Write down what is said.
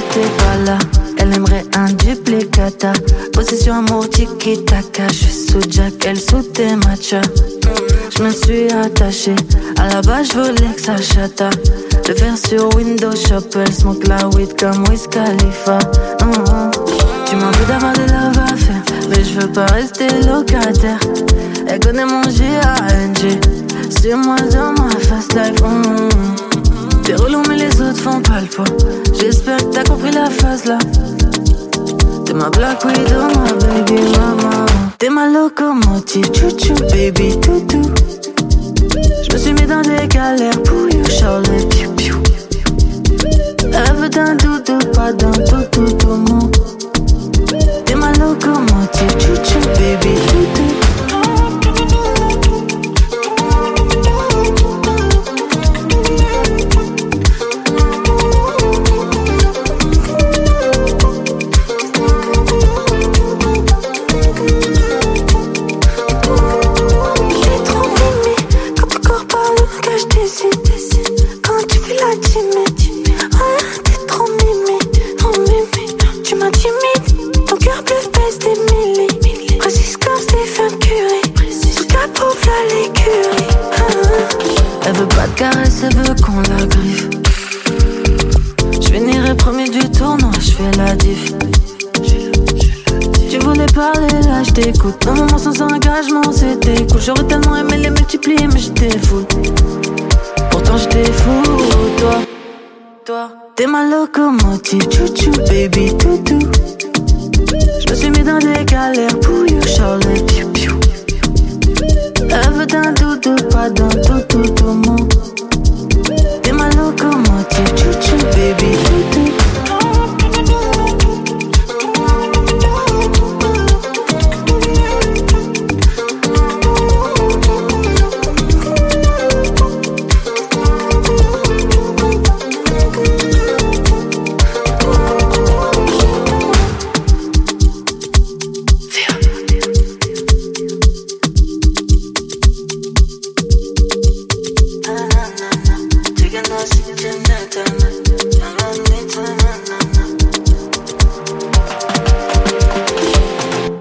t'es pas là. Elle aimerait un duplicata. Possession amour tiki-taka. J'suis sous Jack, elle sous tes matchas. J'me suis attachée. À la base j'voulais que ça chata. Le faire sur Windows Shop. Elle smoke la weed comme Wiz Khalifa. Tu m'en veux d'avoir des love à faire, mais j'veux pas rester locataire. Elle connaît mon G.A.N.G. C'est moi dans ma fast life. T'es relou mais les autres font pas le poids. J'espère que t'as compris la phase là. T'es ma Black Widow, ma baby mama. T'es ma locomotive, chouchou, baby toutou. J'me suis mis dans des galères pour you, Charlie, piou piou. Elle veut d'un doudou, pas d'un toutou, tout mon. T'es ma locomotive, chouchou, baby toutou. Elle veut pas de caresse, elle veut qu'on la griffe. J'finirai premier du tournoi, j'fais la diff. Tu voulais parler, là j't'écoute. Un moment sans engagement, c'était cool. J'aurais tellement aimé les multiplier, mais j'étais fou. Pourtant j'étais fou, toi. T'es ma locomotive, chouchou, baby toutou. J'me suis mis dans des galères pour you, Charlie, piou piou. Elle veut d'un doudou, pas d'un toutou, tout.